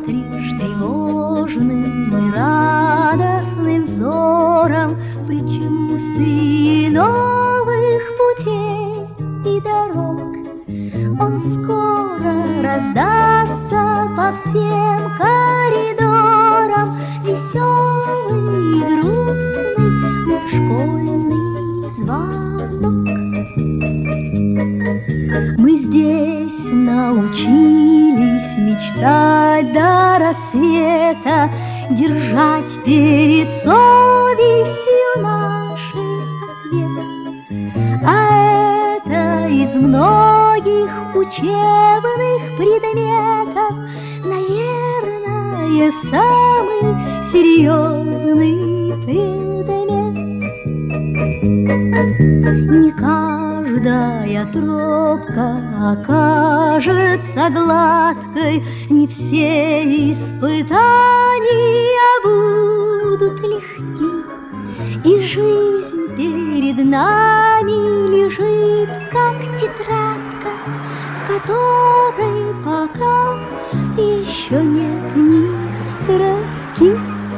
смотришь тревожным и радостным взором в предчувствии новых путей и дорог. Он скоро раздастся по всем коридорам, веселый и грустный, но школьный звонок. Мы здесь научились мечтать до рассвета, держать перед совестью наши ответы. А это из многих учебных предметов, наверное, самый серьезный предмет. Не каждая тропка окажется гладкой, не все испытания будут легки, и жизнь перед нами лежит, как тетрадка, в которой пока еще нет ни строки.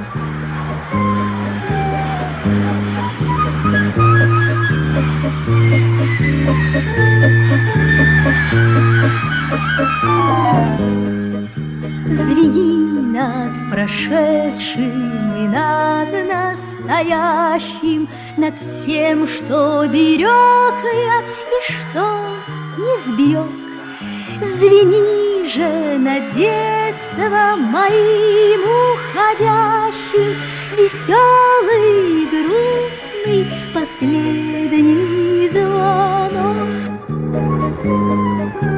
Звени над прошедшим и над настоящим, над всем, что берег я и что не сберег. Звени же над детством моим уходящим, веселый, грустный, последний звонок.